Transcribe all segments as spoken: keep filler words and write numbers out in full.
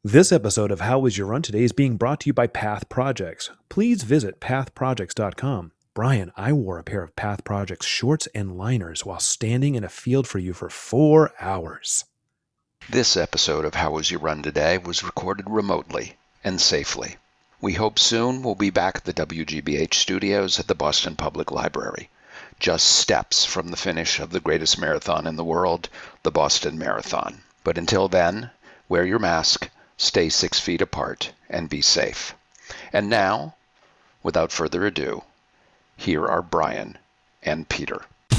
This episode of How Was Your Run Today is being brought to you by Path Projects. Please visit path projects dot com. Brian, I wore a pair of Path Projects shorts and liners while standing in a field for you for four hours. This episode of How Was Your Run Today was recorded remotely and safely. We hope soon we'll be back at the W G B H studios at the Boston Public Library, just steps from the finish of the greatest marathon in the world, the Boston Marathon. But until then, wear your mask, stay six feet apart, and be safe. And now, without further ado, here are Brian and Peter.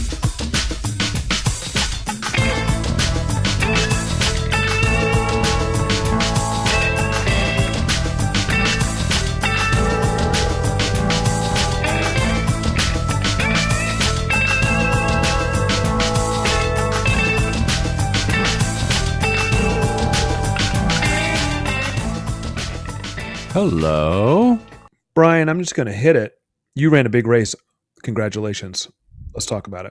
Hello. Brian, I'm just going to hit it. You ran a big race. Congratulations. Let's talk about it.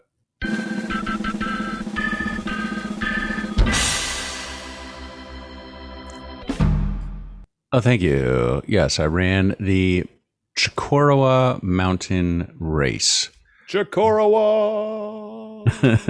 Oh, thank you. Yes, I ran the Chicorowa Mountain Race. Chicorowa!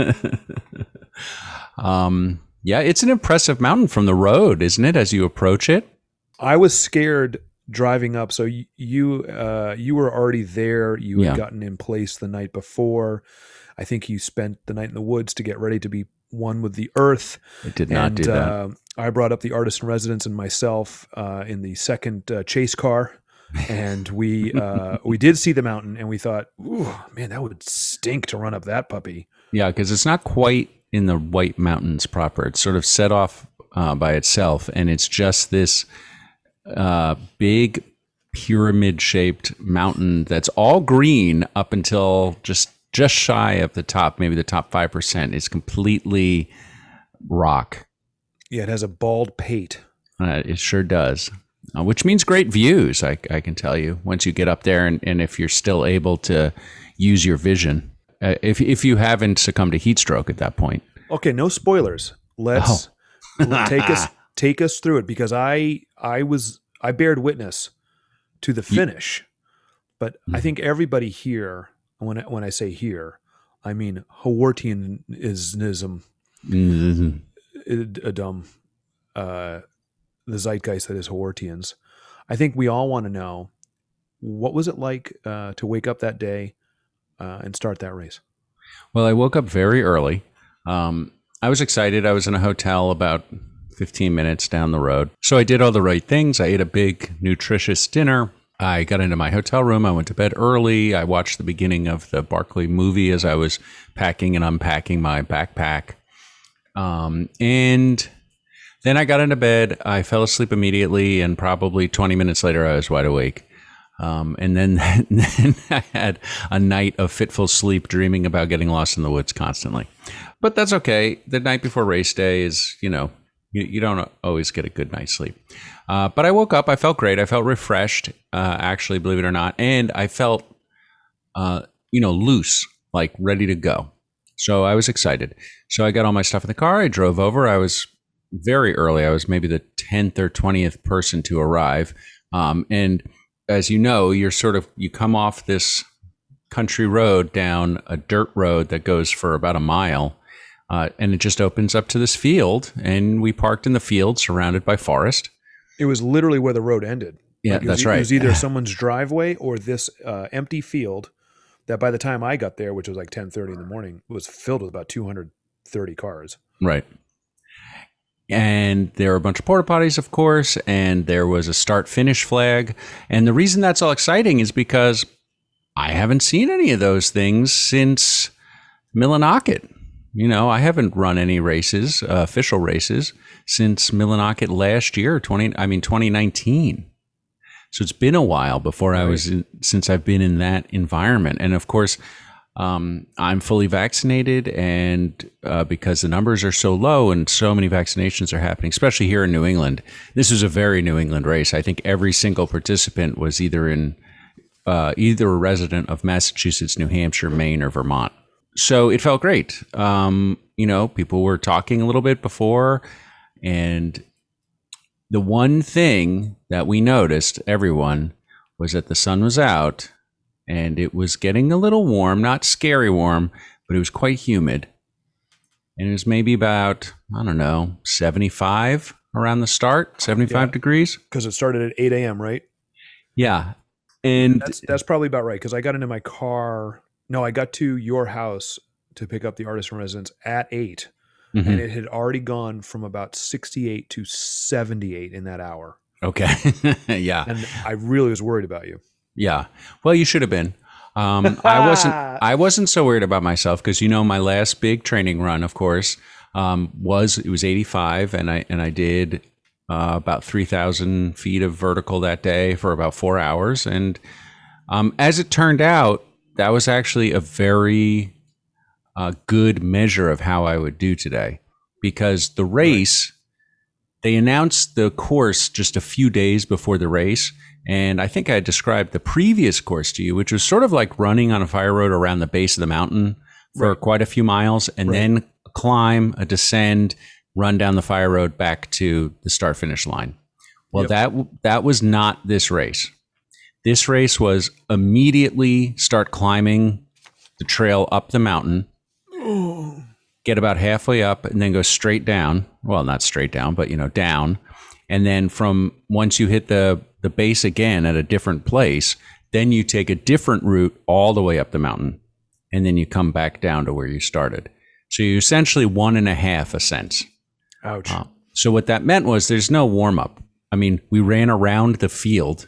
um, yeah, it's an impressive mountain from the road, isn't it, as you approach it? I was scared driving up. So you uh, you were already there. You had Yeah. gotten in place the night before. I think you spent the night in the woods to get ready to be one with the earth. I did not and do that. Uh, I brought up the artist in residence and myself uh, in the second uh, chase car. And we uh, we did see the mountain, and we thought, ooh, man, that would stink to run up that puppy. Yeah, because it's not quite in the White Mountains proper. It's sort of set off uh, by itself, and it's just this uh, big pyramid-shaped mountain that's all green up until just just shy of the top, maybe the top five percent is completely rock. Yeah, it has a bald pate. Uh, it sure does, uh, which means great views, I, I can tell you, once you get up there and, and if you're still able to use your vision. Uh, if, if you haven't succumbed to heat stroke at that point. Okay, no spoilers. Let's Oh. take us take us through it, because I I was I bared witness to the finish, but I think everybody here, when I, when I say here, I mean Hawartianism, Mhm. a dumb, uh, the zeitgeist that is Hawartians. I think we all want to know, what was it like uh, to wake up that day uh, and start that race? Well, I woke up very early. Um, I was excited. I was in a hotel about fifteen minutes down the road. So I did all the right things. I ate a big, nutritious dinner. I got into my hotel room. I went to bed early. I watched the beginning of the Barkley movie as I was packing and unpacking my backpack. Um, and then I got into bed. I fell asleep immediately, and probably twenty minutes later, I was wide awake. Um, and then, then I had a night of fitful sleep, dreaming about getting lost in the woods constantly. But that's okay. The night before race day is, you know, you, you don't always get a good night's sleep. Uh, but I woke up. I felt great. I felt refreshed, uh, actually, believe it or not. And I felt, uh, you know, loose, like ready to go. So I was excited. So I got all my stuff in the car. I drove over. I was very early. I was maybe the tenth or twentieth person to arrive. Um, and as you know, you're sort of, you come off this country road down a dirt road that goes for about a mile. Uh, and it just opens up to this field. And we parked in the field surrounded by forest. It was literally where the road ended. Yeah, Like, it was that's e- right. It was either someone's driveway or this uh, empty field that by the time I got there, which was like ten thirty in the morning, was filled with about two hundred thirty cars. Right. And there were a bunch of porta potties, of course, and there was a start finish flag. And the reason that's all exciting is because I haven't seen any of those things since Millinocket. You know, I haven't run any races, uh, official races, since Millinocket last year, twenty. I mean, twenty nineteen. So it's been a while before I was in, since I've been in that environment. And of course, um, I'm fully vaccinated, and uh, because the numbers are so low and so many vaccinations are happening, especially here in New England, this was a very New England race. I think every single participant was either in uh, either a resident of Massachusetts, New Hampshire, Maine, or Vermont. So it felt great. Um, you know, people were talking a little bit before, and the one thing that we noticed, everyone, was that the sun was out and it was getting a little warm, not scary warm, but it was quite humid. And it was maybe about, I don't know, seventy-five around the start, seventy-five Yeah. degrees. Because it started at eight a.m., right? Yeah. And That's that's probably about right. Because I got into my car. No, I got to your house to pick up the artist in residence at eight, Mhm. and it had already gone from about sixty-eight to seventy-eight in that hour. okay. yeah. And I really was worried about you. Yeah. Well, you should have been. Um, I wasn't. I wasn't so worried about myself because you know my last big training run, of course, um, was it was eighty-five, and I and I did uh, about three thousand feet of vertical that day for about four hours, and um, as it turned out, that was actually a very uh, good measure of how I would do today, because the race, they announced the course just a few days before the race. And I think I described the previous course to you, which was sort of like running on a fire road around the base of the mountain for Right. quite a few miles, and Right. then a climb, a descend, run down the fire road back to the start finish line. Well, Yep. that that was not this race. This race was immediately start climbing the trail up the mountain, get about halfway up, and then go straight down. Well, not straight down, but you know, down. And then from once you hit the the base again at a different place, then you take a different route all the way up the mountain, and then you come back down to where you started. So you essentially one and a half ascents. Ouch. Uh, so what that meant was there's no warm up. I mean, we ran around the field,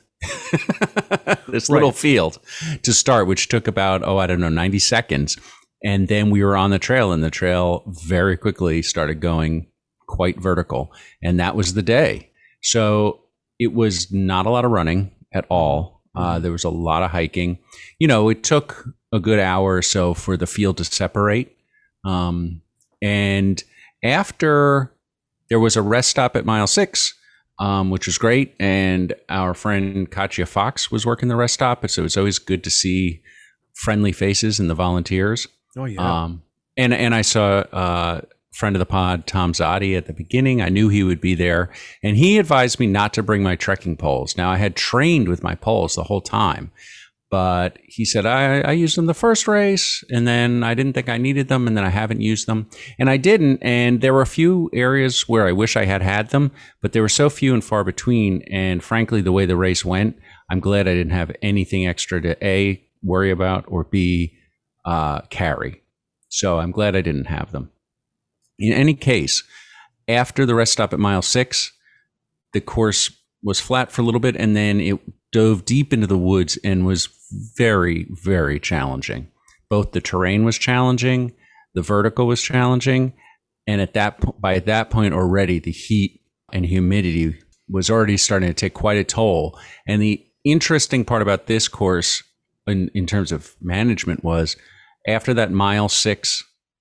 this little Right. field to start, which took about, oh, I don't know, ninety seconds. And then we were on the trail, and the trail very quickly started going quite vertical. And that was the day. So it was not a lot of running at all. Uh, there was a lot of hiking. You know, it took a good hour or so for the field to separate. Um, and after there was a rest stop at mile six, um, which was great. And our friend Katya Fox was working the rest stop. So it was always good to see friendly faces in the volunteers. Oh yeah. Um, and, and I saw uh, friend of the pod, Tom Zotti, at the beginning. I knew he would be there, and he advised me not to bring my trekking poles. Now, I had trained with my poles the whole time, but he said, I, I used them the first race, and then I didn't think I needed them, and then I haven't used them. And I didn't, and there were a few areas where I wish I had had them, but they were so few and far between, and frankly, the way the race went, I'm glad I didn't have anything extra to A, worry about, or B, uh, carry. So I'm glad I didn't have them. In any case, after the rest stop at mile six, the course was flat for a little bit, and then it dove deep into the woods and was very, very challenging. Both the terrain was challenging, the vertical was challenging, and at that po- by that point already, the heat and humidity was already starting to take quite a toll. And the interesting part about this course, in, in terms of management, was after that mile six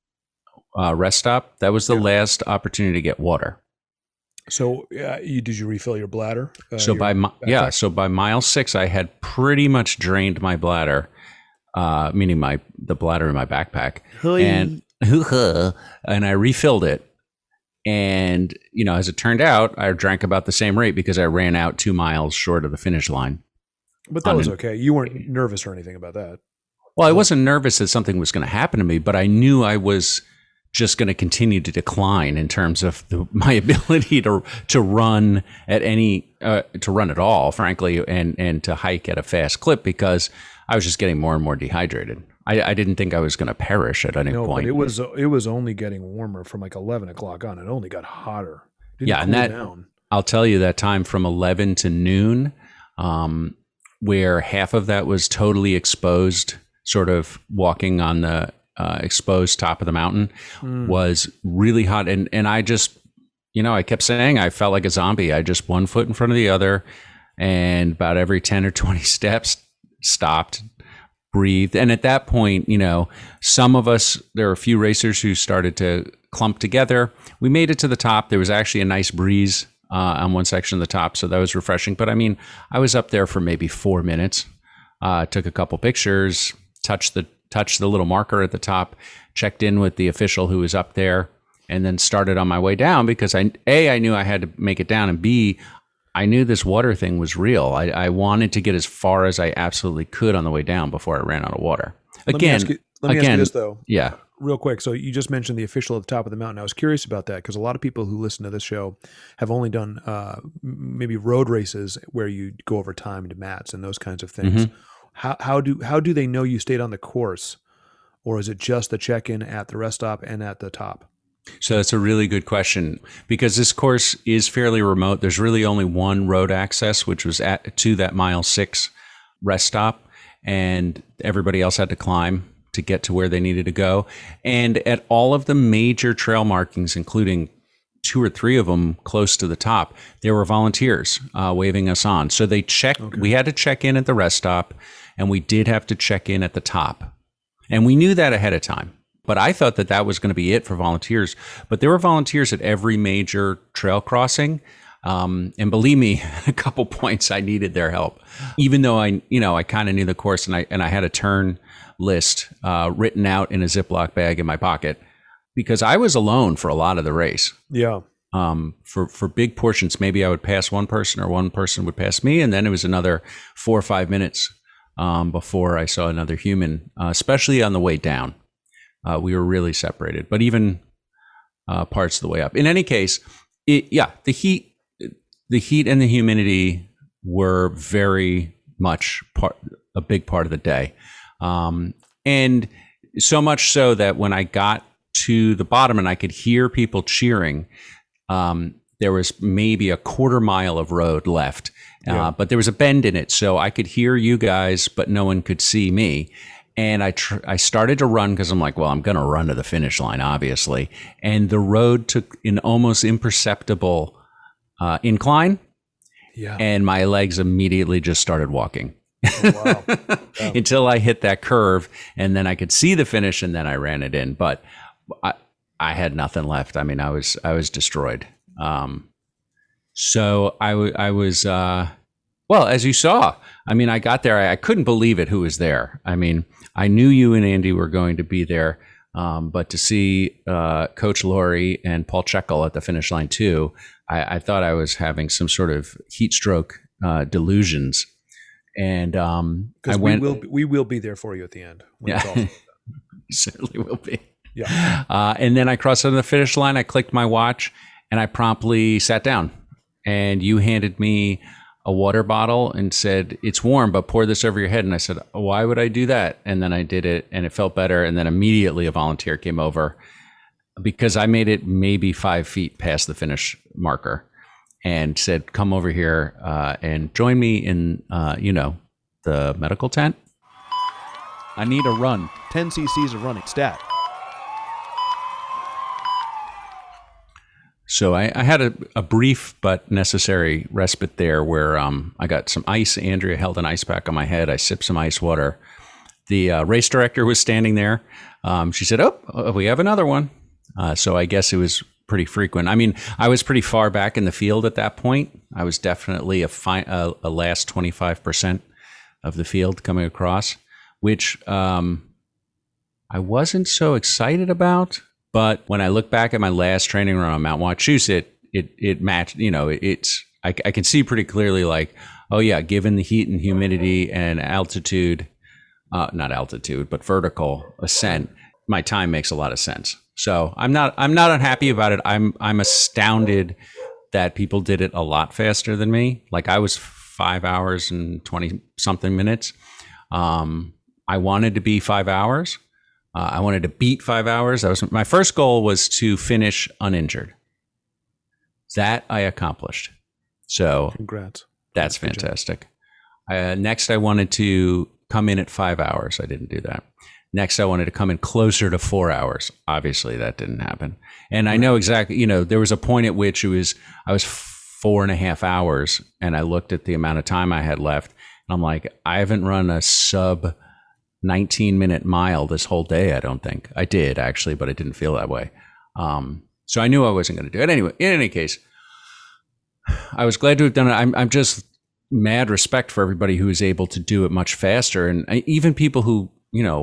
Uh, rest stop, that was the Yeah. last opportunity to get water. So, uh, you, did you refill your bladder? Uh, so your by mi- yeah, backpack? so by mile six, I had pretty much drained my bladder, uh, meaning my the bladder in my backpack, and and I refilled it. And you know, as it turned out, I drank about the same rate because I ran out two miles short of the finish line. But that on was an- okay. You weren't nervous or anything about that. Well, I wasn't nervous that something was going to happen to me, but I knew I was just going to continue to decline in terms of the, my ability to to run at any uh, to run at all, frankly, and and to hike at a fast clip because I was just getting more and more dehydrated. I, I didn't think I was going to perish at any No, point. but it was it was only getting warmer from like eleven o'clock on. It only got hotter. It didn't Yeah, and cool that- down. I'll tell you that time from eleven to noon, um, where half of that was totally exposed, sort of walking on the uh, exposed top of the mountain, Mm. was really hot. And, and I just, you know, I kept saying I felt like a zombie. I just one foot in front of the other, and about every ten or twenty steps stopped, breathed. And at that point, you know, some of us, there were a few racers who started to clump together. We made it to the top. There was actually a nice breeze uh, on one section of the top, so that was refreshing. But I mean, I was up there for maybe four minutes, uh, took a couple pictures, touched the touched the little marker at the top, checked in with the official who was up there, and then started on my way down because I A, I knew I had to make it down, and B, I knew this water thing was real. I, I wanted to get as far as I absolutely could on the way down before I ran out of water. Again, let me ask you, let me again, ask you this though. Yeah. Real quick. So you just mentioned the official at the top of the mountain. I was curious about that because a lot of people who listen to this show have only done uh, maybe road races where you go over time to mats and those kinds of things. Mm-hmm. How, how do how do they know you stayed on the course, or is it just the check-in at the rest stop and at the top? So that's a really good question because this course is fairly remote. There's really only one road access, which was at to that mile six rest stop, and everybody else had to climb to get to where they needed to go. And at all of the major trail markings, including two or three of them close to the top, there were volunteers uh, waving us on. So they checked, okay. We had to check in at the rest stop, and we did have to check in at the top. And we knew that ahead of time. But I thought that that was going to be it for volunteers. But there were volunteers at every major trail crossing. Um, and believe me, a couple points I needed their help, even though I, you know, I kind of knew the course, and I and I had a turn list uh, written out in a Ziploc bag in my pocket because I was alone for a lot of the race. Yeah. Um, for for big portions, maybe I would pass one person or one person would pass me, and then it was another four or five minutes um, before I saw another human, uh, especially on the way down. Uh, we were really separated, but even uh, parts of the way up. In any case, it, yeah, the heat. The heat and the humidity were very much part, a big part of the day. Um, and so much so that when I got to the bottom and I could hear people cheering, um, there was maybe a quarter mile of road left, yeah. uh, but there was a bend in it. So I could hear you guys, but no one could see me. And I tr- I started to run because I'm like, well, I'm going to run to the finish line, obviously. And the road took an almost imperceptible Uh, incline, yeah, and my legs immediately just started walking oh, wow. Yeah. until I hit that curve, and then I could see the finish, and then I ran it in. But I, I had nothing left. I mean, I was I was destroyed. Um, so I, w- I was uh, well, as you saw. I mean, I got there. I, I couldn't believe it. Who was there? I mean, I knew you and Andy were going to be there. Um, but to see uh, Coach Laurie and Paul Checkle at the finish line too, I, I thought I was having some sort of heat stroke uh, delusions. And um, I went. We will, we will be there for you at the end. When yeah, it's all certainly will be. Yeah. Uh, and then I crossed on the finish line. I clicked my watch, and I promptly sat down. And you handed me a water bottle and said, "It's warm, but pour this over your head." And I said, "Why would I do that?" And then I did it, and it felt better. And then immediately a volunteer came over because I made it maybe five feet past the finish marker and said, "Come over here uh, and join me in, uh, you know, the medical tent." I need a run. ten cc's of running. Stat. So I, I had a, a brief but necessary respite there where um, I got some ice. Andrea held an ice pack on my head. I sipped some ice water. The uh, race director was standing there. Um, she said, oh, we have another one. Uh, so I guess it was pretty frequent. I mean, I was pretty far back in the field at that point. I was definitely a, fi- a, a last twenty-five percent of the field coming across, which um, I wasn't so excited about. But when I look back at my last training run on Mount Wachusett, it it matched, you know, it, it's, I, I can see pretty clearly like, oh yeah, given the heat and humidity and altitude, uh, not altitude, but vertical ascent, my time makes a lot of sense. So I'm not, I'm not unhappy about it. I'm, I'm astounded that people did it a lot faster than me. Like I was five hours and twenty something minutes. Um, I wanted to be five hours. Uh, I wanted to beat five hours. That was my first goal was to finish uninjured. That I accomplished. So congrats. That's fantastic. Uh, next, I wanted to come in at five hours. I didn't do that. Next, I wanted to come in closer to four hours. Obviously, that didn't happen. And I know exactly, you know, there was a point at which it was, I was four and a half hours and I looked at the amount of time I had left and I'm like, I haven't run a sub nineteen minute mile this whole day. I don't think I did actually, but it didn't feel that way. Um, so I knew I wasn't going to do it anyway. In any case, I was glad to have done it. I'm, I'm just mad respect for everybody who is able to do it much faster. And I, even people who, you know,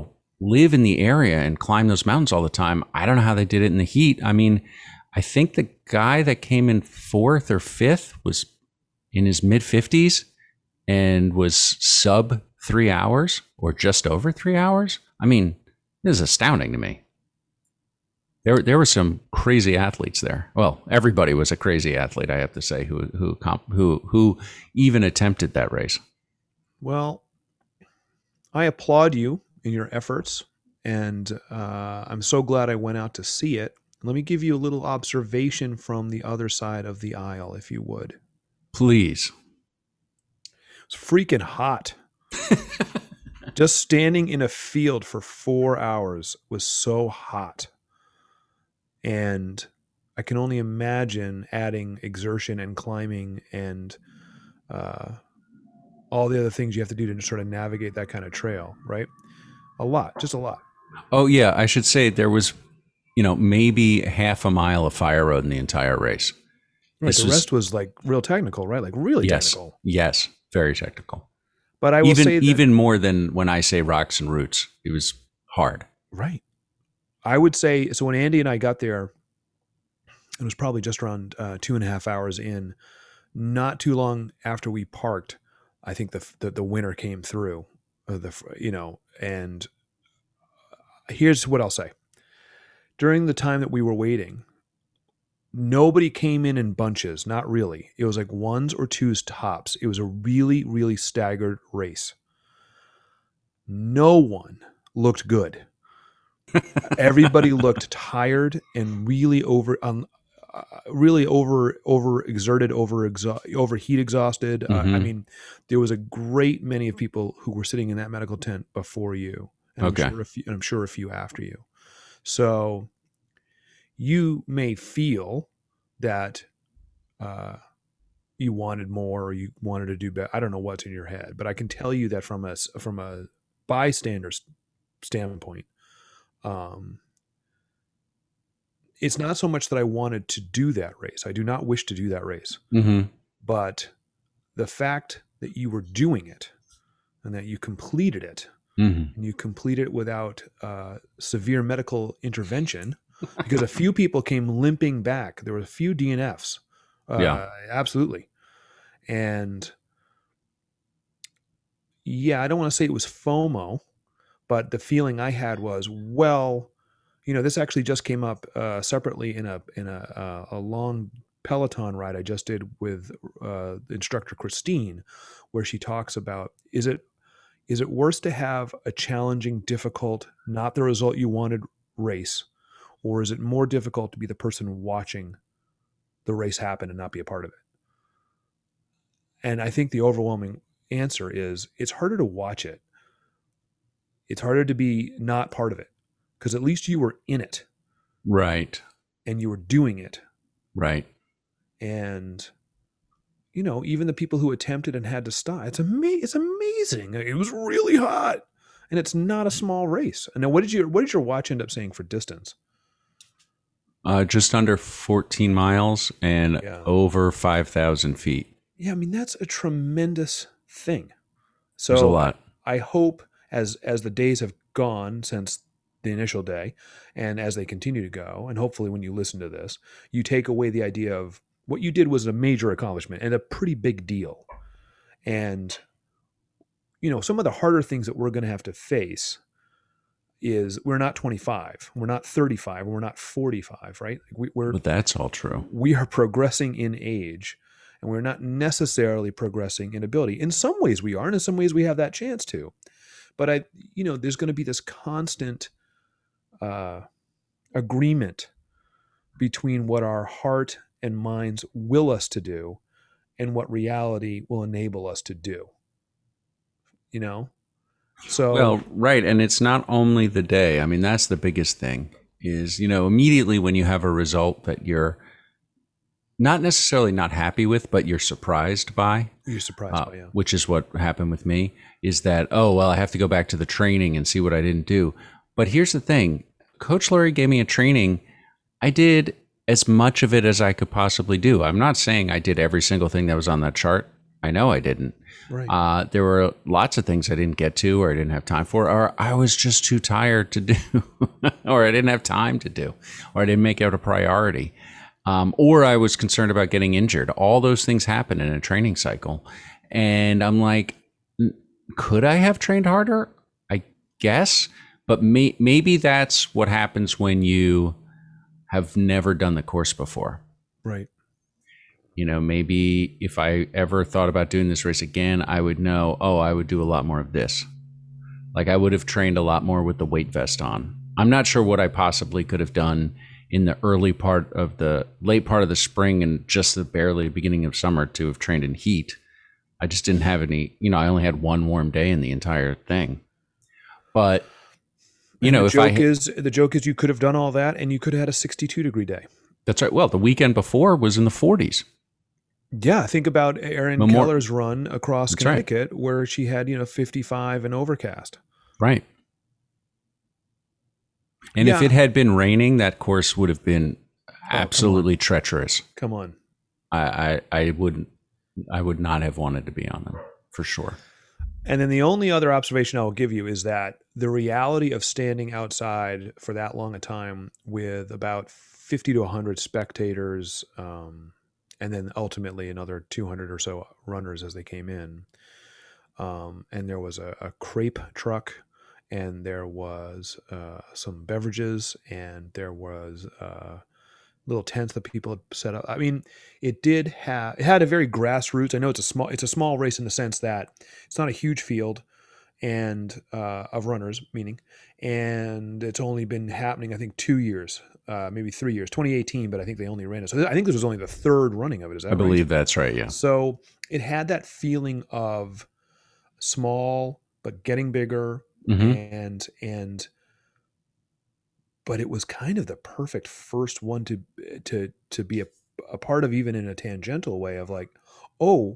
live in the area and climb those mountains all the time. I don't know how they did it in the heat. I mean, I think the guy that came in fourth or fifth was in his mid fifties and was sub three hours or just over three hours. I mean, this is astounding to me. There, there were some crazy athletes there. Well, everybody was a crazy athlete, I have to say, who, who, who, who even attempted that race. Well, I applaud you in your efforts, and uh, I'm so glad I went out to see it. Let me give you a little observation from the other side of the aisle, if you would. Please. It's freaking hot. Just standing in a field for four hours was so hot. And I can only imagine adding exertion and climbing and uh, all the other things you have to do to sort of navigate that kind of trail, right? A lot, just a lot. Oh, yeah. I should say there was, you know, maybe half a mile of fire road in the entire race. Right. This the was, rest was like real technical, right? Like really yes, technical. Yes. Very technical. But I will even, say that, even more than when I say rocks and roots. It was hard. Right. I would say, so when Andy and I got there, it was probably just around uh, two and a half hours in, not too long after we parked, I think the the, the winter came through, uh, the you know, and here's what I'll say. During the time that we were waiting, nobody came in in bunches, not really. It was like ones or twos tops. It was a really, really staggered race. No one looked good. Everybody looked tired and really over, um, uh, really over, over exerted, over exha- overheat exhausted. Mm-hmm. Uh, I mean, there was a great many of people who were sitting in that medical tent before you, and Okay. I'm sure a few, and I'm sure a few after you. So you may feel that uh, you wanted more, or you wanted to do better. I don't know what's in your head, but I can tell you that from a from a bystander's standpoint. Um, it's not so much that I wanted to do that race. I do not wish to do that race. Mm-hmm. But the fact that you were doing it and that you completed it, Mm-hmm. and you completed it without uh, severe medical intervention, because a few people came limping back. There were a few D N Fs. Uh, Yeah. Absolutely. And yeah, I don't want to say it was FOMO, but the feeling I had was, well, you know, this actually just came up uh, separately in a in a, uh, a long Peloton ride I just did with uh, the instructor Christine, where she talks about, is it is it worse to have a challenging, difficult, not the result you wanted race, or is it more difficult to be the person watching the race happen and not be a part of it? And I think the overwhelming answer is it's harder to watch it. It's harder to be not part of it, because at least you were in it Right. and you were doing it. Right. And, you know, even the people who attempted and had to stop, it's, ama- it's amazing. It was really hot, and it's not a small race. And now what did you, what did your watch end up saying for distance? Uh, just under fourteen miles and Yeah. over five thousand feet. Yeah. I mean, that's a tremendous thing. So There's a lot. I hope as, as the days have gone since the initial day, and as they continue to go, and hopefully when you listen to this, you take away the idea of what you did was a major accomplishment and a pretty big deal. And, you know, some of the harder things that we're going to have to face is we're not twenty-five, we're not thirty-five, we're not forty-five, right? Like we, we're, But that's all true. we are progressing in age, and we're not necessarily progressing in ability. In some ways we are, and in some ways we have that chance to. But I, you know, there's going to be this constant uh, agreement between what our heart and minds will us to do and what reality will enable us to do. You know? So, Well, right. And it's not only the day. I mean, that's the biggest thing is, you know, immediately when you have a result that you're not necessarily not happy with, but you're surprised by, you're surprised uh, by, yeah. which is what happened with me, is that, oh, well, I have to go back to the training and see what I didn't do. But here's the thing. Coach Lurie gave me a training. I did as much of it as I could possibly do. I'm not saying I did every single thing that was on that chart, I know I didn't. Right. Uh, there were lots of things I didn't get to, or I didn't have time for, or I was just too tired to do, or I didn't have time to do, or I didn't make it a priority, um, or I was concerned about getting injured. All those things happen in a training cycle. And I'm like, could I have trained harder? I guess. But may, maybe that's what happens when you have never done the course before. Right. You know, maybe if I ever thought about doing this race again, I would know, oh, I would do a lot more of this. Like I would have trained a lot more with the weight vest on. I'm not sure what I possibly could have done in the early part of the late part of the spring and just the barely beginning of summer to have trained in heat. I just didn't have any, you know, I only had one warm day in the entire thing. But, you and know, the if joke I, is the joke is you could have done all that and you could have had a sixty-two degree day. That's right. Well, the weekend before was in the forties. Yeah, think about Erin Memor- Keller's run across That's right. Connecticut, where she had, you know, fifty-five and overcast. Right. And Yeah. if it had been raining, that course would have been come absolutely treacherous. Come on. I, I, I wouldn't, I would not have wanted to be on them for sure. And then the only other observation I will give you is that the reality of standing outside for that long a time with about fifty to one hundred spectators, um, and then ultimately another two hundred or so runners as they came in. Um, and there was a, a crepe truck, and there was uh, some beverages, and there was uh, little tents that people had set up. I mean, it did have it had a very grassroots. I know it's a small it's a small race in the sense that it's not a huge field and uh, of runners, meaning, and it's only been happening I think two years. Uh, maybe three years, twenty eighteen, but I think they only ran it. So I think this was only the third running of it. Is that I right? believe that's right. Yeah. So it had that feeling of small but getting bigger, Mm-hmm. and and but it was kind of the perfect first one to to to be a, a part of, even in a tangential way of like, oh,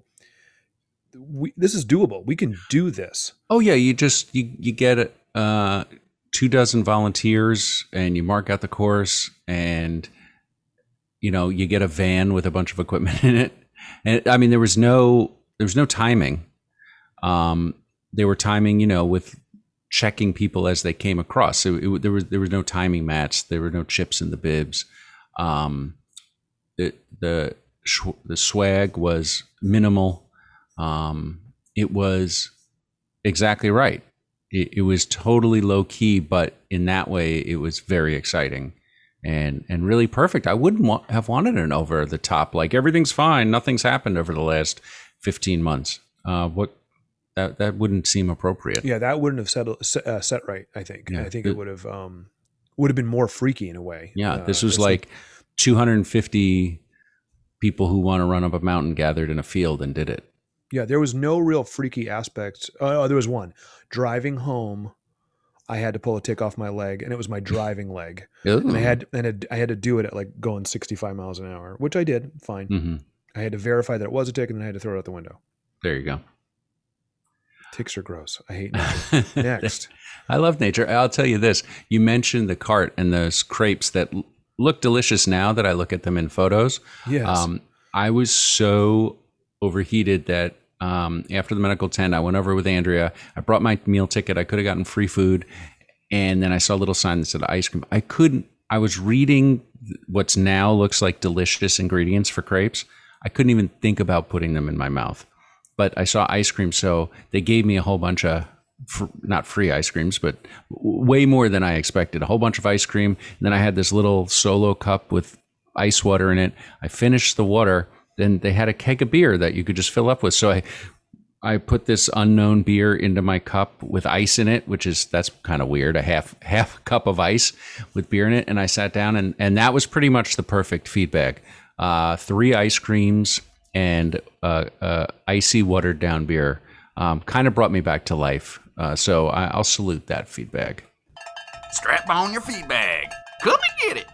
we, this is doable. We can do this. Oh yeah. You just, you, you get uh, two dozen volunteers and you mark out the course and, you know, you get a van with a bunch of equipment in it. And I mean, there was no, there was no timing. Um, they were timing, you know, with checking people as they came across. So it, there was, there was no timing match. There were no chips in the bibs. Um, the, the, the swag was minimal. Um, it was exactly right. It, it was totally low key, but in that way, it was very exciting and and really perfect. I wouldn't wa- have wanted an over the top, like everything's fine, nothing's happened over the last fifteen months. Uh, what that that wouldn't seem appropriate. Yeah, that wouldn't have set uh, set right. I think. Yeah. I think it would have um, would have been more freaky in a way. Yeah, Uh, this was it's like two hundred fifty people who want to run up a mountain gathered in a field and did it. Yeah, there was no real freaky aspect. Oh, oh, there was one. Driving home, I had to pull a tick off my leg, and it was my driving leg. And I had and it, I had to do it at like going sixty-five miles an hour, which I did. Fine. Mm-hmm. I had to verify that it was a tick, and then I had to throw it out the window. There you go. Ticks are gross. I hate nature. Next. I love nature. I'll tell you this. You mentioned the cart and those crepes that l- look delicious now that I look at them in photos. Yes. Um, I was so overheated that um, after the medical tent, I went over with Andrea. I brought my meal ticket. I could have gotten free food. And then I saw a little sign that said ice cream. I couldn't, I was reading what's now looks like delicious ingredients for crepes. I couldn't even think about putting them in my mouth. But I saw ice cream, so they gave me a whole bunch of, fr- not free ice creams, but w- way more than I expected. A whole bunch of ice cream. And then I had this little solo cup with ice water in it. I finished the water. Then they had a keg of beer that you could just fill up with. So I, I put this unknown beer into my cup with ice in it, which is, that's kind of weird. A half half cup of ice with beer in it. And I sat down, and, and that was pretty much the perfect feedback. Uh, three ice creams and uh, uh, icy watered down beer um, kind of brought me back to life. Uh, so I, I'll salute that feedback. Strap on your feed bag. Come and get it.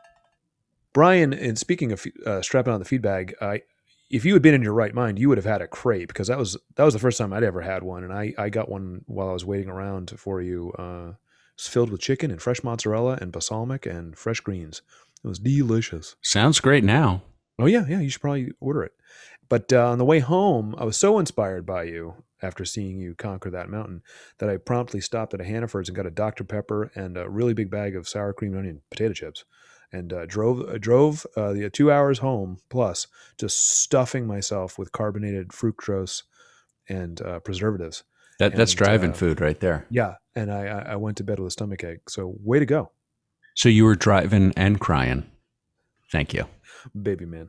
Brian, and speaking of uh, strapping on the feed bag, I, if you had been in your right mind, you would have had a crepe, because that was that was the first time I'd ever had one, and I, I got one while I was waiting around for you. Uh, it's filled with chicken and fresh mozzarella and balsamic and fresh greens. It was delicious. Sounds great now. Oh yeah, yeah. You should probably order it. But uh, on the way home, I was so inspired by you after seeing you conquer that mountain that I promptly stopped at a Hannaford's and got a Doctor Pepper and a really big bag of sour cream and onion potato chips, and uh, drove uh, drove uh, the two hours home plus, just stuffing myself with carbonated fructose and uh, preservatives. That that's And, driving uh, food right there. Yeah, and I I I went to bed with a stomach ache. So way to go, So you were driving and crying. Thank you. baby man.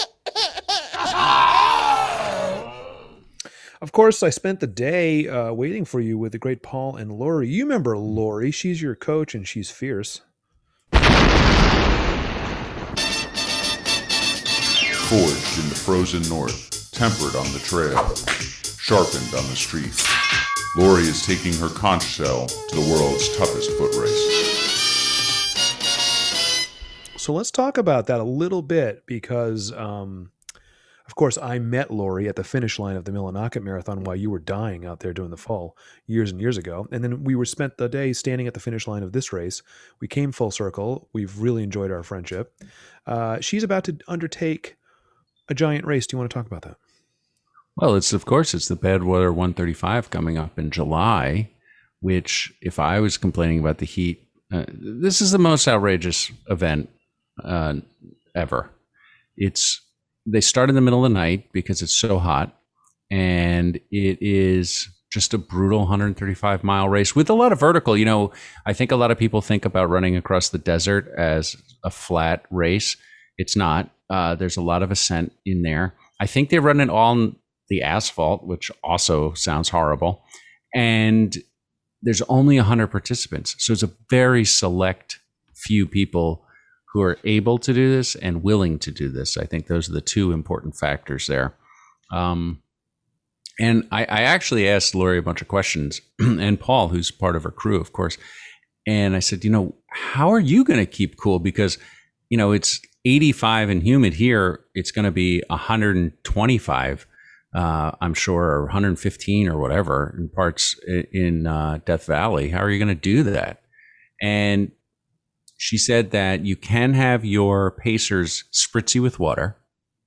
Of course, I spent the day uh, waiting for you with the great Paul and Lori. You remember Lori? She's your coach, and she's fierce. Forged in the frozen north, tempered on the trail, sharpened on the street, Lori is taking her conch shell to the world's toughest foot race. So let's talk about that a little bit because, um, of course, I met Lori at the finish line of the Millinocket Marathon while you were dying out there doing the fall years and years ago. And then we were spent the day standing at the finish line of this race. We came full circle. We've really enjoyed our friendship. Uh, she's about to undertake a giant race. Do you want to talk about that? Well, it's of course it's the Badwater one thirty-five coming up in July, which if I was complaining about the heat, uh, this is the most outrageous event uh, ever. It's they start in the middle of the night because it's so hot, and it is just a brutal one thirty-five mile race with a lot of vertical. You know, I think a lot of people think about running across the desert as a flat race. It's not. Uh, there's a lot of ascent in there. I think they run it on the asphalt, which also sounds horrible. And there's only one hundred participants. So it's a very select few people who are able to do this and willing to do this. I think those are the two important factors there. Um, and I, I actually asked Lori a bunch of questions, and Paul, who's part of her crew, of course. And I said, you know, how are you going to keep cool? Because, you know, it's eighty-five and humid here. It's going to be one hundred twenty-five, uh, I'm sure, or one hundred fifteen or whatever in parts in uh, Death Valley. How are you going to do that? And she said that you can have your pacers spritz you with water.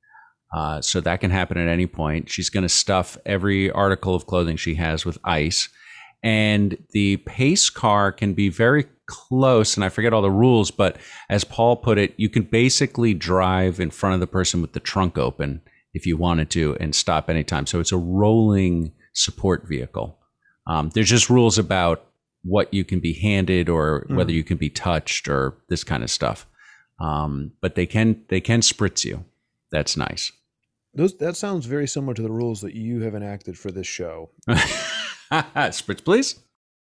Uh, so that can happen at any point. She's going to stuff every article of clothing she has with ice. And the pace car can be very close, and I forget all the rules, but as Paul put it, you can basically drive in front of the person with the trunk open if you wanted to and stop anytime. So it's a rolling support vehicle. Um, there's just rules about what you can be handed or mm. whether you can be touched or this kind of stuff. Um, but they can they can spritz you. That's nice. Those that sounds very similar to the rules that you have enacted for this show. Spritz, please.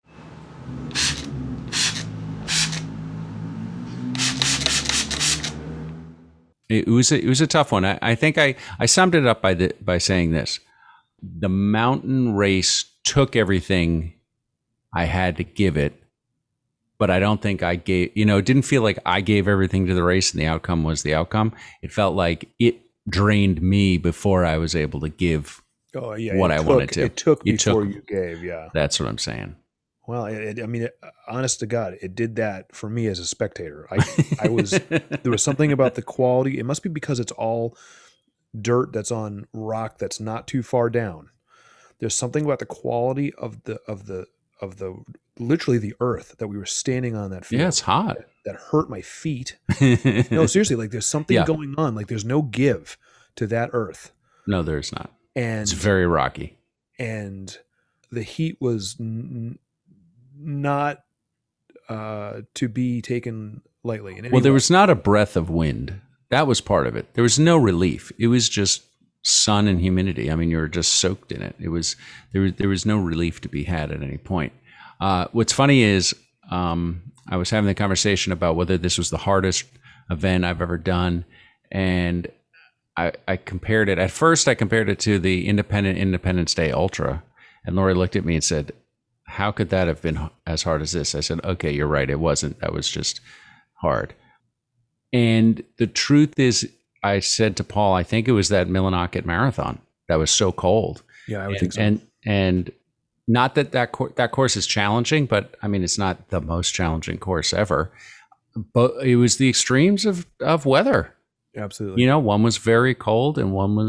It was a, it was a tough one. I, I think I, I summed it up by the by saying this: the mountain race took everything I had to give it, but I don't think I gave. You know, it didn't feel like I gave everything to the race, and the outcome was the outcome. It felt like it drained me before I was able to give. Oh yeah, what I took, wanted to. It took it before took, you gave. Yeah, that's what I'm saying. Well, it, I mean, it, honest to God, it did that for me as a spectator. I, I was there was something about the quality. It must be because it's all dirt that's on rock that's not too far down. There's something about the quality of the of the of the literally the earth that we were standing on that field. Yeah, it's hot. That, that hurt my feet. No, seriously, like there's something yeah. going on. Like there's no give to that earth. No, there's not. And it's very rocky. And the heat was n- not uh, to be taken lightly. In well, there way. was not a breath of wind. That was part of it. There was no relief. It was just sun and humidity. I mean, you were just soaked in it. It was there was there was no relief to be had at any point. Uh, what's funny is um, I was having the conversation about whether this was the hardest event I've ever done, and I, I compared it. At first, I compared it to the Independent Independence Day Ultra, and Lori looked at me and said, "How could that have been as hard as this?" I said, "Okay, you're right. It wasn't. That was just hard." And the truth is, I said to Paul, I think it was that Millinocket Marathon that was so cold. Yeah, I would and, think so. And and not that that, cor- that course is challenging, but I mean, it's not the most challenging course ever. But it was the extremes of, of weather. Absolutely. You know, one was very cold and one was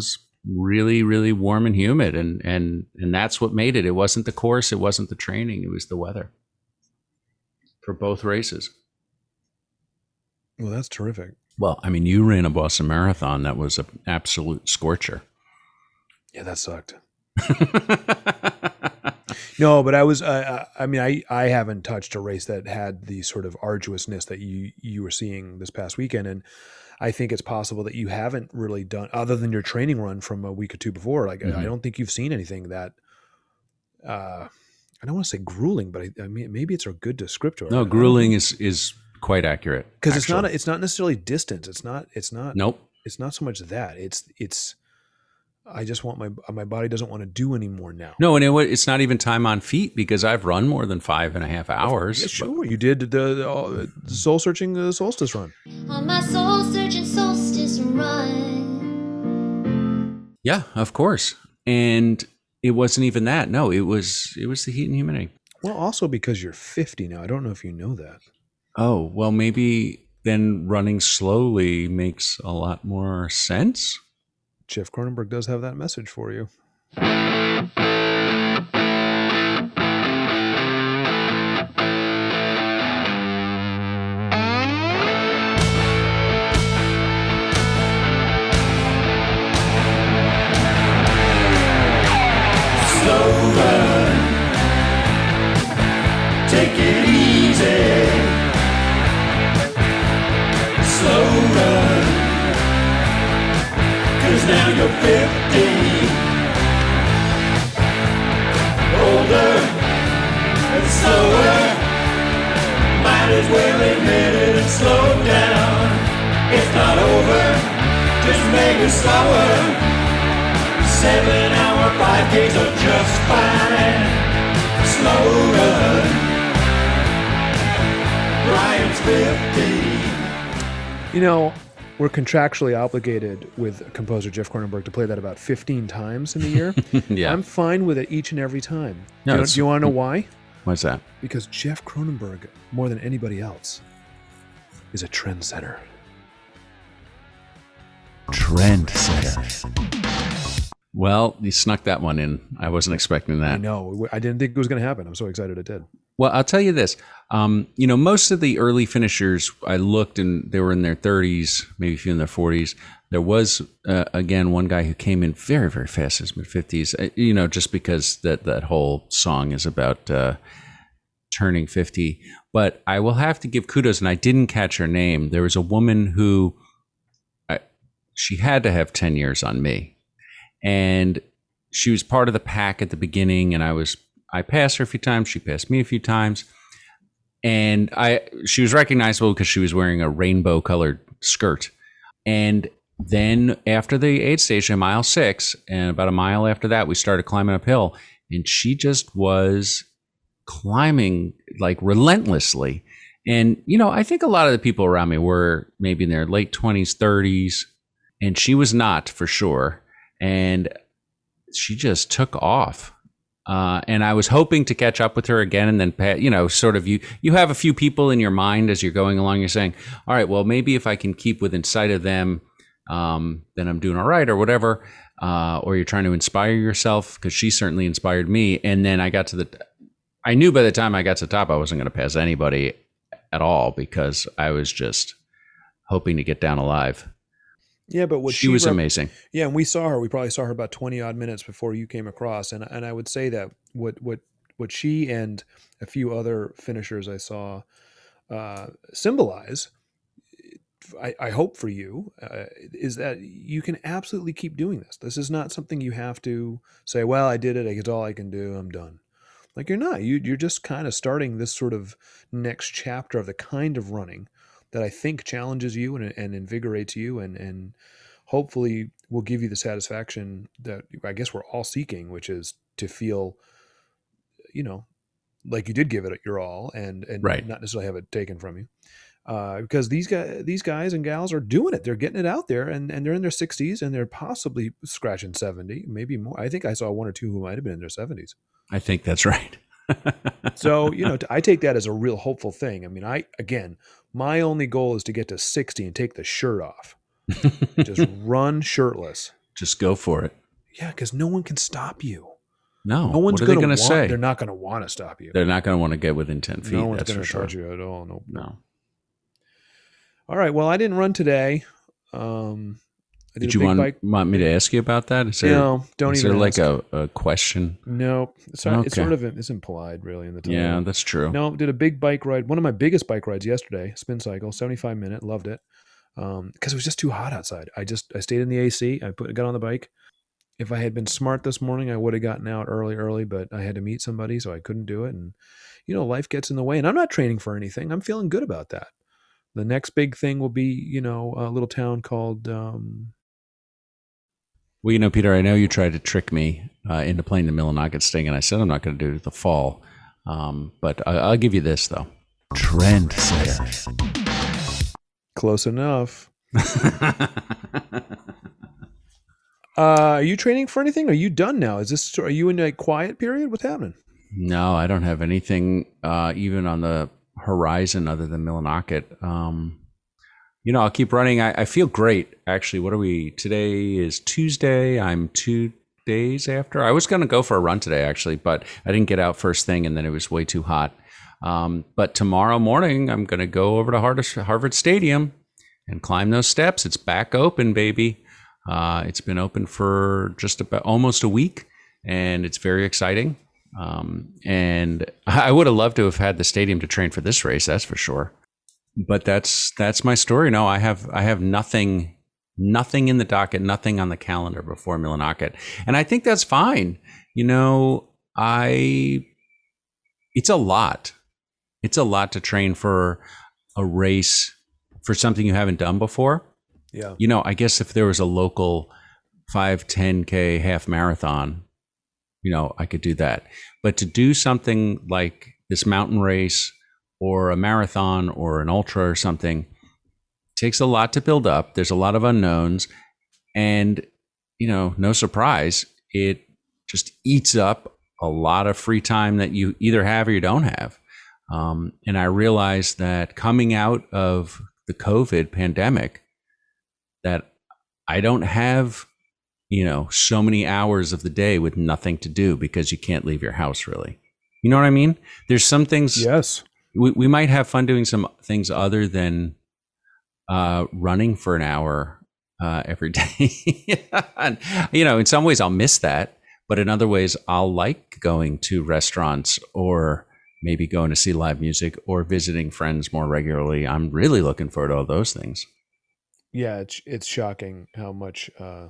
really, really warm and humid. And, and, and that's what made it. It wasn't the course. It wasn't the training. It was the weather for both races. Well, that's terrific. Well, I mean, you ran a Boston Marathon. That was an absolute scorcher. Yeah, that sucked. No, but I was, uh, I mean, I, I haven't touched a race that had the sort of arduousness that you, you were seeing this past weekend. And I think it's possible that you haven't really done, other than your training run from a week or two before. Like, mm-hmm. I don't think you've seen anything that, uh, I don't want to say grueling, but I, I mean, maybe it's a good descriptor. No, grueling is, is quite accurate. Because it's not, it's not necessarily distance. It's not, it's not, nope. It's not so much that it's, it's, I just want my my body doesn't want to do anymore now. No, and it, it's not even time on feet because I've run more than five and a half hours. Yeah, sure, you did the uh, soul searching uh, solstice run. On my soul searching solstice run. Yeah, of course, and it wasn't even that. No, it was it was the heat and humidity. Well, also because you're fifty now. I don't know if you know that. Oh well, maybe then running slowly makes a lot more sense. Jeff Cronenberg does have that message for you. Slow run, take it easy. Slow run. Cause now you're fifty, older and slower. Might as well admit it and slow down. It's not over, just make it slower. Seven hour five Ks are just fine. Slow run. Brian's fifty. You know, we're contractually obligated with composer Jeff Cronenberg to play that about fifteen times in the year. Yeah. I'm fine with it each and every time. No, do you, do you want to know why? Why's that? Because Jeff Cronenberg, more than anybody else, is a trendsetter. Trendsetter. Well, you snuck that one in. I wasn't expecting that. I know. I didn't think it was going to happen. I'm so excited it did. Well, I'll tell you this. Um, you know, most of the early finishers, I looked and they were in their thirties, maybe a few in their forties. There was, uh, again, one guy who came in very, very fast, his mid-fifties, uh, you know, just because that, that whole song is about uh, turning fifty. But I will have to give kudos, and I didn't catch her name. There was a woman who, I, she had to have ten years on me. And she was part of the pack at the beginning, and I was I passed her a few times. She passed me a few times. And I she was recognizable because she was wearing a rainbow-colored skirt. And then after the aid station, mile six, and about a mile after that, we started climbing uphill. And she just was climbing like relentlessly. And, you know, I think a lot of the people around me were maybe in their late twenties, thirties, and she was not, for sure. And she just took off. Uh, and I was hoping to catch up with her again, and then, you know, sort of you, you have a few people in your mind as you're going along. You're saying, all right, well, maybe if I can keep within sight of them, um, then I'm doing all right or whatever. Uh, or you're trying to inspire yourself, because she certainly inspired me. And then I got to the, I knew by the time I got to the top, I wasn't going to pass anybody at all, because I was just hoping to get down alive. Yeah, but what she, she was rep- amazing. Yeah, and we saw her. We probably saw her about twenty odd minutes before you came across, and and I would say that what what what she and a few other finishers I saw uh, symbolize, I, I hope for you, uh, is that you can absolutely keep doing this. This is not something you have to say, well, I did it. It's all I can do. I'm done. Like, you're not. You you're just kind of starting this sort of next chapter of the kind of running that I think challenges you and, and invigorates you, and, and hopefully will give you the satisfaction that I guess we're all seeking, which is to feel, you know, like you did give it your all, and, and right. not necessarily have it taken from you. Uh, because these guys, these guys and gals are doing it. They're getting it out there, and, and they're in their sixties, and they're possibly scratching seventy, maybe more. I think I saw one or two who might've been in their seventies. I think that's right. So, you know, I take that as a real hopeful thing. I mean, I, again, my only goal is to get to sixty and take the shirt off. Just run shirtless. Just go for it. Yeah, because no one can stop you. No. No one's what are they going going to to say? They're not going to want to stop you. They're not going to want to get within ten feet. No one's that's going for to sure. touch you at all. No. No. All right. Well, I didn't run today. Um, I did, Did a you big want, bike. want me to ask you about that? Is there, No, don't is even there like ask. a, a question? No, it's, not, it's Okay. sort of it's implied, really, in the title. Yeah, that's true. No, did a big bike ride. One of my biggest bike rides yesterday. Spin cycle, seventy-five minute. Loved it because um, it was just too hot outside. I just I stayed in the A C. I put got on the bike. If I had been smart this morning, I would have gotten out early, early, but I had to meet somebody, so I couldn't do it. And you know, life gets in the way. And I'm not training for anything. I'm feeling good about that. The next big thing will be, you know, a little town called. Um, Well, you know, Peter, I know you tried to trick me uh, into playing the Millinocket Sting, and I said I'm not going to do it at the fall. Um, but I, I'll give you this, though. Trendsetter. Close enough. uh, are you training for anything? Are you done now? Is this? Are you in a quiet period? What's happening? No, I don't have anything uh, even on the horizon other than Millinocket. Um, you know, I'll keep running. I, I feel great, actually. What are we? Today is Tuesday. I'm two days after. I was going to go for a run today, actually, but I didn't get out first thing, and then it was way too hot. Um, but tomorrow morning, I'm going to go over to Harvard Stadium and climb those steps. It's back open, baby. Uh, it's been open for just about almost a week, and it's very exciting. Um, and I would have loved to have had the stadium to train for this race, that's for sure. But that's that's my story. No, I have I have nothing nothing in the docket, nothing on the calendar before Millinocket, and I think that's fine. You know, I it's a lot. It's a lot to train for a race for something you haven't done before. Yeah. You know, I guess if there was a local five, ten K half marathon, you know, I could do that. But to do something like this mountain race or a marathon or an ultra or something takes a lot to build up. There's a lot of unknowns. And, you know, no surprise, it just eats up a lot of free time that you either have or you don't have. Um, and I realized that coming out of the COVID pandemic, that I don't have, you know, so many hours of the day with nothing to do because you can't leave your house, really. You know what I mean? There's some things. Yes. We, we might have fun doing some things other than uh, running for an hour uh, every day. And, you know, in some ways I'll miss that, but in other ways I'll like going to restaurants or maybe going to see live music or visiting friends more regularly. I'm really looking forward to all those things. Yeah, it's it's shocking how much uh,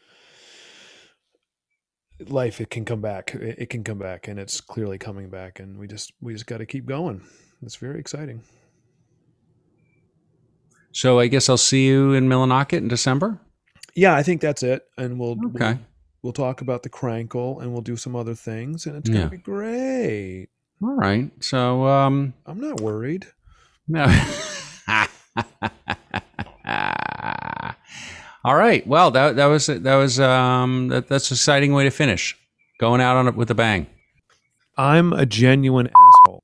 life it can come back. It, it can come back, and it's clearly coming back. And we just we just got to keep going. It's very exciting. So I guess I'll see you in Millinocket in December. Yeah, I think that's it. And we'll Okay. we'll, we'll talk about the Crankle, and we'll do some other things, and it's gonna Yeah. be great. All right. So um, I'm not worried. no. All right. Well, that that was that was um that, that's an exciting way to finish. Going out on it with a bang. I'm a genuine asshole.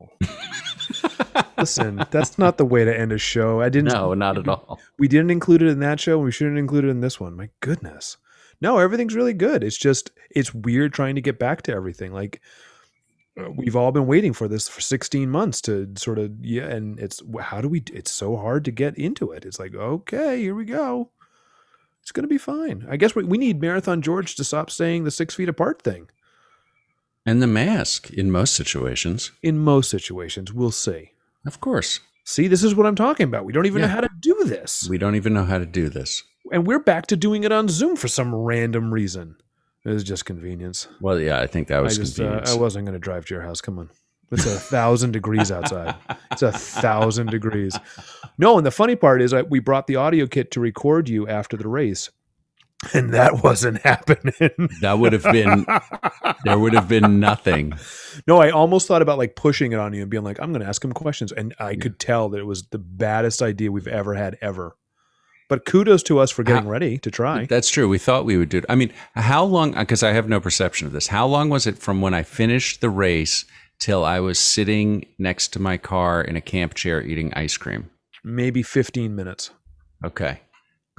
Listen, that's not the way to end a show. I didn't. No, not at all. We didn't include it in that show. And we shouldn't include it in this one. My goodness. No, everything's really good. It's just it's weird trying to get back to everything. Like uh, we've all been waiting for this for sixteen months to sort of yeah. And it's how do we? It's so hard to get into it. It's like okay, here we go. It's going to be fine. I guess we, we need Marathon George to stop saying the six feet apart thing. And the mask in most situations. In most situations, we'll see. Of course. See, this is what I'm talking about. We don't even Yeah. know how to do this. We don't even know how to do this. And we're back to doing it on Zoom for some random reason. It was just convenience. Well, yeah, I think that I was just, uh, convenience. I wasn't going to drive to your house. Come on. It's a thousand degrees outside. It's a thousand degrees. No, and the funny part is uh, we brought the audio kit to record you after the race. And that wasn't happening. That would have been, there would have been nothing. No, I almost thought about like pushing it on you and being like, I'm going to ask him questions. And I could tell that it was the baddest idea we've ever had ever. But kudos to us for getting How- ready to try. That's true. We thought we would do it. I mean, how long, because I have no perception of this, how long was it from when I finished the race till I was sitting next to my car in a camp chair eating ice cream? Maybe fifteen minutes. Okay.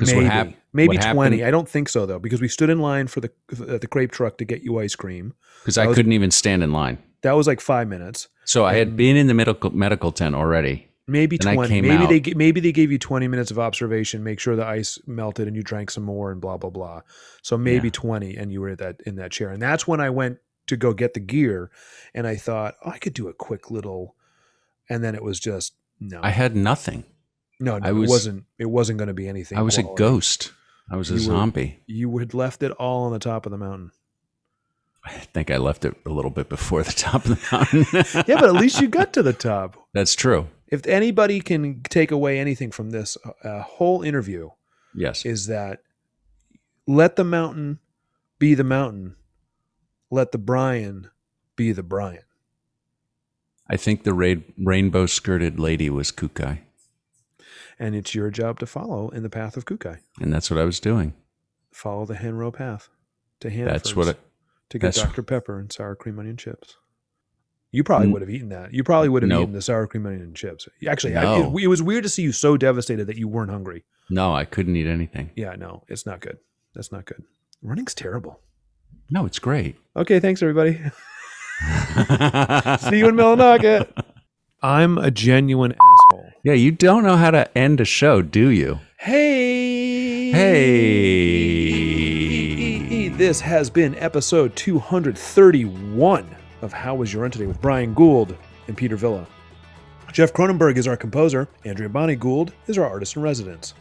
Because maybe what, hap- maybe what twenty. happened- I don't think so though, because we stood in line for the at the crepe truck to get you ice cream. Because I was- couldn't even stand in line. That was like five minutes. So I had been in the medical medical tent already. Maybe And I twenty. came Maybe out. they g- maybe they gave you twenty minutes of observation, make sure the ice melted, and you drank some more, and blah blah blah. So maybe Yeah. twenty, and you were at that in that chair, and that's when I went to go get the gear, and I thought, oh, I could do a quick little, and then it was just no, I had nothing. no, no I was- it wasn't. It wasn't going to be anything. I was a quality. ghost. I was a You were- zombie. You had left it all on the top of the mountain. I think I left it a little bit before the top of the mountain. Yeah, but at least you got to the top. That's true. If anybody can take away anything from this uh, whole interview, Yes. is that let the mountain be the mountain, let the Brian be the Brian. I think the ra- rainbow skirted lady was Kukai. And it's your job to follow in the path of Kukai. And that's what I was doing. Follow the Henro path to Hanford's That's what it, to get that's- Doctor Pepper and sour cream onion chips. You probably N- would have eaten that. You probably would have Nope. eaten the sour cream onion chips. Actually, I, No. it, it was weird to see you so devastated that you weren't hungry. no, I couldn't eat anything. Yeah, no, it's not good. That's not good. Running's terrible. No, it's great. Okay, thanks everybody. See you in Millinocket. I'm a genuine asshole. Yeah, you don't know how to end a show, do you? Hey. Hey. This has been episode two thirty-one of How Was Your Run Today with Brian Gould and Peter Villa. Jeff Cronenberg is our composer. Andrea Bonnie Gould is our artist in residence.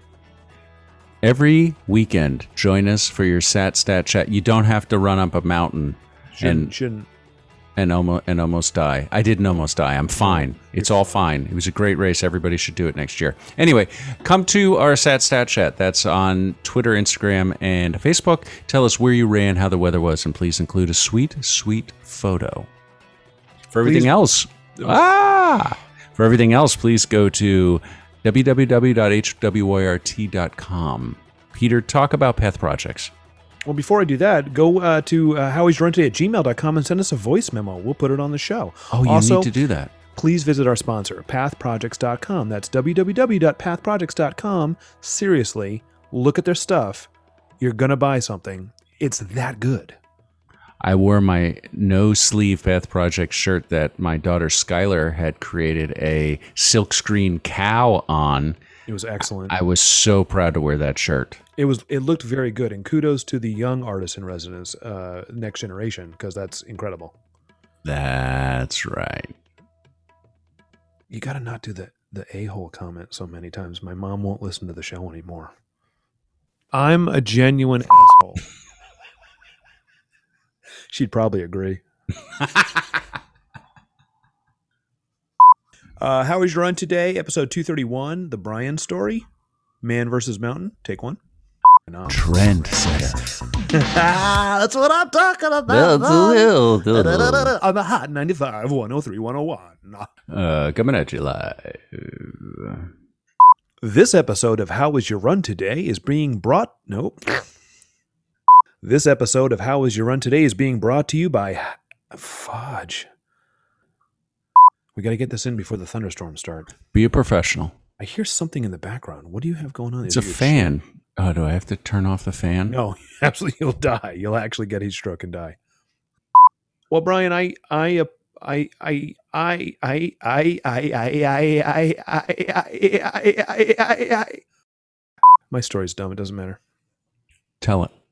Every weekend, join us for your Sat Stat Chat. You don't have to run up a mountain Shouldn't, and shouldn't. and almost and almost die. I didn't almost die. I'm fine. It's all fine. It was a great race. Everybody should do it next year. Anyway, come to our Sat Stat Chat. That's on Twitter, Instagram, and Facebook. Tell us where you ran, how the weather was, and please include a sweet, sweet photo. For everything Please- else, ah, for everything else, please go to w w w dot h w y r t dot com. Peter, talk about Path Projects. Well, before I do that, go uh, to uh, howie'sruntoday at gmail dot com and send us a voice memo. We'll put it on the show. Oh, you also, need to do that. please visit our sponsor, path projects dot com. That's w w w dot path projects dot com. Seriously, look at their stuff. You're going to buy something. It's that good. I wore my no sleeve Path Project shirt that my daughter Skylar had created a silkscreen cow on. It was excellent. I was so proud to wear that shirt. It was. It looked very good, and kudos to the young artists in residence, uh, next generation, because that's incredible. That's right. You got to not do the the a hole comment so many times. My mom won't listen to the show anymore. I'm a genuine asshole. She'd probably agree. uh, how was your run today? Episode two thirty-one, the Brian story, Man versus Mountain. Take one. No. Trendsetter. That's what I'm talking about. On the hot ninety-five, one oh three, one oh one. Uh, coming at you live. This episode of How Was Your Run Today is being brought... Nope. This episode of How Was Your Run Today is being brought to you by... Fudge. We got to get this in before the thunderstorms start. Be a professional. I hear something in the background. What do you have going on? It's Is a it your fan. Oh, do I have to turn off the fan? No, absolutely, you'll die. You'll actually get heat stroke and die. Well, Brian, I, I, uh, I, I, I, I, I, I, I, I, I, I, I, I, I, I. My story's dumb. It doesn't matter. Tell it.